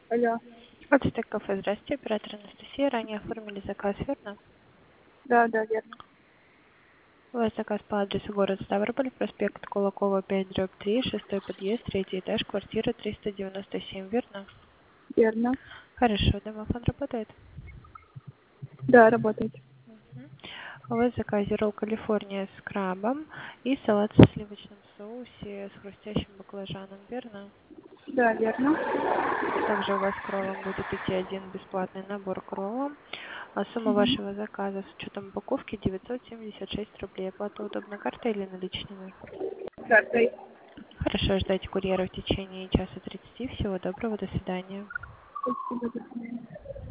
Алло. Ацтек кафе, здравствуйте, оператор Анастасия. Ранее оформили заказ, верно? Да, да, верно. У вас заказ по адресу город Ставрополь, проспект Кулакова, 5/3, шестой подъезд, третий этаж, квартира 397, верно? Верно. Хорошо, домофон работает? Да, работает. Мгм. У вас в заказе ролл Калифорния с крабом и салат в сливочном соусе с хрустящим баклажаном, верно? Да, верно. Также у вас к роллам будет идти один бесплатный набор к роллам. А сумма Мгм. вашего заказа с учетом упаковки 976 рублей. Оплата удобно картой или наличными? Картой. Хорошо, ждайте курьера в течение часа 30. Всего доброго, до свидания. Спасибо, до свидания.